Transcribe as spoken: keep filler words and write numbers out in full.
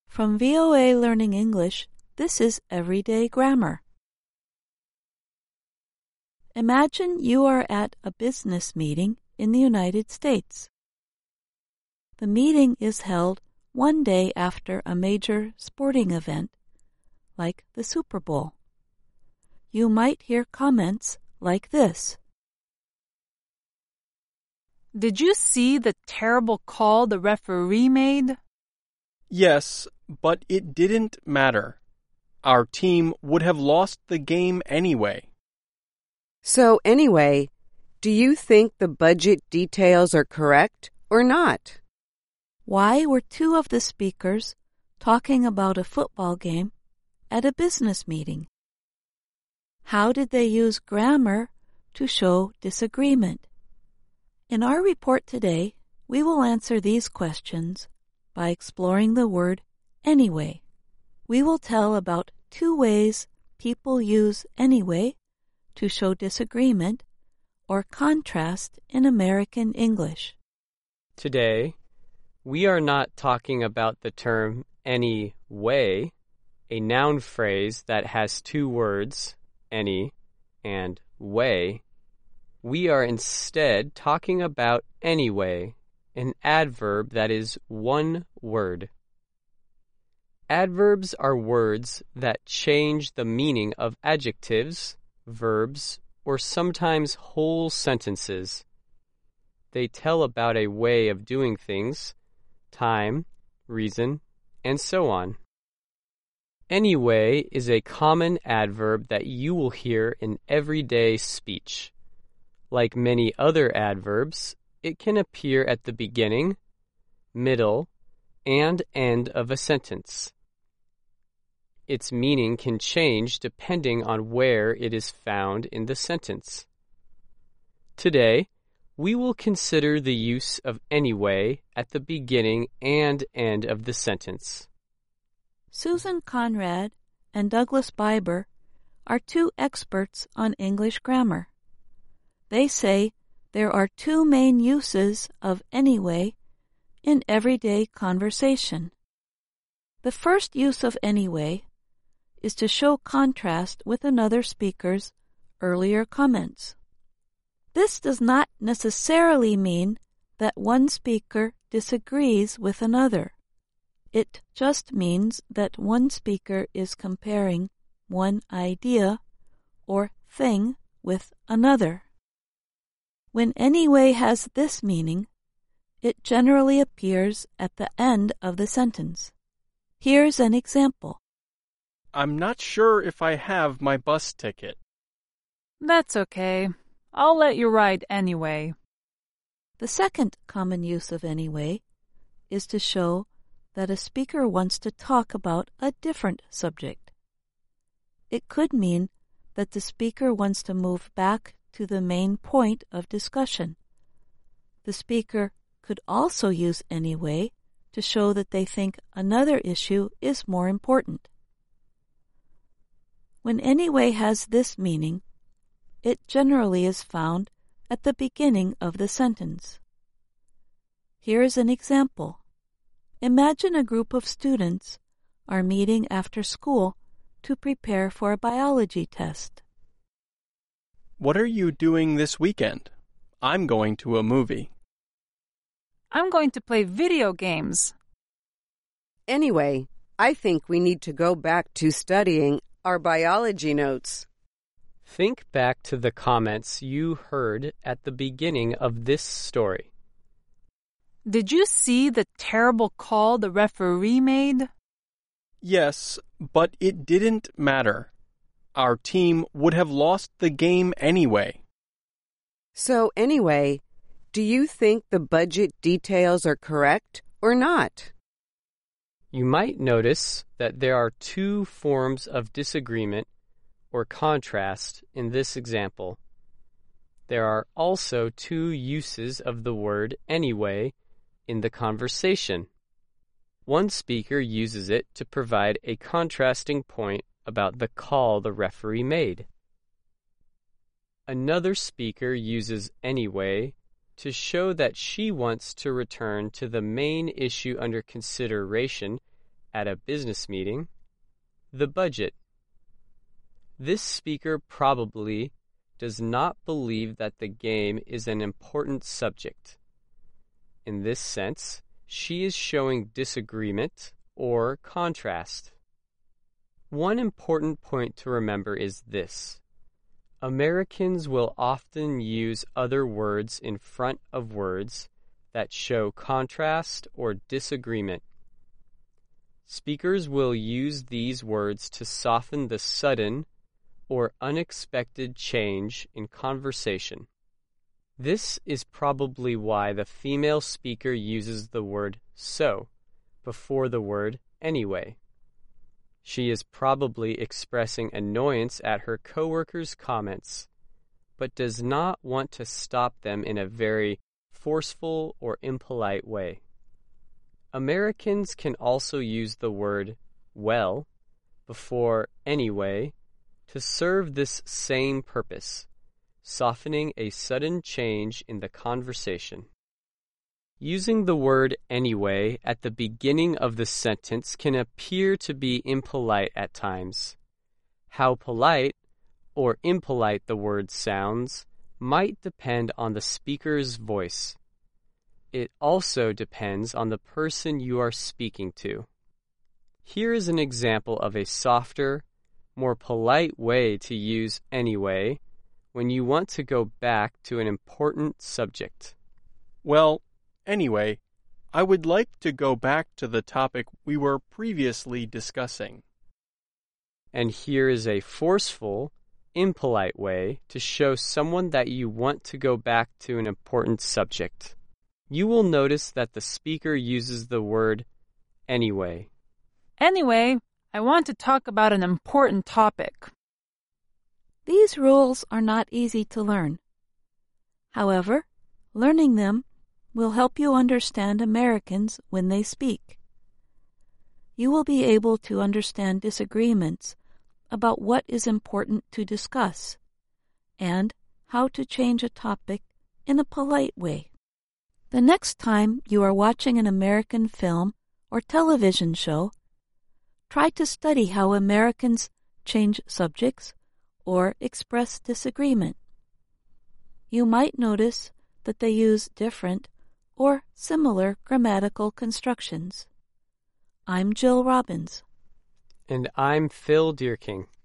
From V O A Learning English, this is Everyday Grammar. Imagine you are at a business meeting in the United States. The meeting is held one day after a major sporting event, like the Super Bowl. You might hear comments like this. Did you see the terrible call the referee made? Yes, but it didn't matter. Our team would have lost the game anyway. So anyway, do you think the budget details are correct or not? Why were two of the speakers talking about a football game at a business meeting? How did they use grammar to show disagreement? In our report today, we will answer these questions by exploring the word anyway. We will tell about two ways people use anyway to show disagreement or contrast in American English. Today, we are not talking about the term any way, a noun phrase that has two words, any and way. We are instead talking about anyway, an adverb that is one word. Adverbs are words that change the meaning of adjectives, verbs, or sometimes whole sentences. They tell about a way of doing things, time, reason, and so on. Anyway is a common adverb that you will hear in everyday speech. Like many other adverbs, it can appear at the beginning, middle, and end of a sentence. Its meaning can change depending on where it is found in the sentence. Today, we will consider the use of anyway at the beginning and end of the sentence. Susan Conrad and Douglas Biber are two experts on English grammar. They say there are two main uses of anyway in everyday conversation. The first use of anyway is to show contrast with another speaker's earlier comments. This does not necessarily mean that one speaker disagrees with another. It just means that one speaker is comparing one idea or thing with another. When anyway has this meaning, it generally appears at the end of the sentence. Here's an example. I'm not sure if I have my bus ticket. That's okay. I'll let you ride anyway. The second common use of anyway is to show that a speaker wants to talk about a different subject. It could mean that the speaker wants to move back to the main point of discussion. The speaker could also use anyway to show that they think another issue is more important. When anyway has this meaning, it generally is found at the beginning of the sentence. Here is an example. Imagine a group of students are meeting after school to prepare for a biology test. What are you doing this weekend? I'm going to a movie. I'm going to play video games. Anyway, I think we need to go back to studying our biology notes. Think back to the comments you heard at the beginning of this story. Did you see the terrible call the referee made? Yes, but it didn't matter. Our team would have lost the game anyway. So anyway, do you think the budget details are correct or not? You might notice that there are two forms of disagreement or contrast in this example. There are also two uses of the word anyway in the conversation. One speaker uses it to provide a contrasting point about the call the referee made. Another speaker uses anyway to show that she wants to return to the main issue under consideration at a business meeting, the budget. This speaker probably does not believe that the game is an important subject. In this sense, she is showing disagreement or contrast. One important point to remember is this. Americans will often use other words in front of words that show contrast or disagreement. Speakers will use these words to soften the sudden or unexpected change in conversation. This is probably why the female speaker uses the word so before the word anyway. She is probably expressing annoyance at her coworkers' comments, but does not want to stop them in a very forceful or impolite way. Americans can also use the word well before anyway to serve this same purpose, softening a sudden change in the conversation. Using the word anyway at the beginning of the sentence can appear to be impolite at times. How polite or impolite the word sounds might depend on the speaker's voice. It also depends on the person you are speaking to. Here is an example of a softer, more polite way to use anyway when you want to go back to an important subject. Well, anyway, I would like to go back to the topic we were previously discussing. And here is a forceful, impolite way to show someone that you want to go back to an important subject. You will notice that the speaker uses the word anyway. Anyway, I want to talk about an important topic. These rules are not easy to learn. However, learning them will help you understand Americans when they speak. You will be able to understand disagreements about what is important to discuss and how to change a topic in a polite way. The next time you are watching an American film or television show, try to study how Americans change subjects or express disagreement. You might notice that they use different or similar grammatical constructions. I'm Jill Robbins. And I'm Phil Deerking.